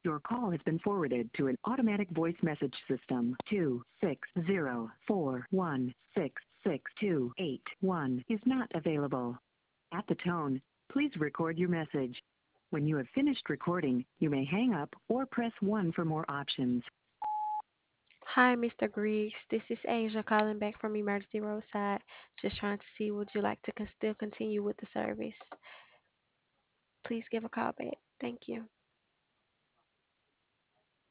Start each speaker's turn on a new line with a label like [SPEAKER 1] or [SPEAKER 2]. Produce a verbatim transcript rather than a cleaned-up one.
[SPEAKER 1] Your call has been forwarded to an automatic voice message system. Two six zero four one six six two eight one is not available. At the tone, please record your message. When you have finished recording, you may hang up or press one for more options.
[SPEAKER 2] Hi, mister Griggs. This is Asia calling back from Emergency Roadside. Just trying to see would you like to con- still continue with the service. Please give a call back. Thank you.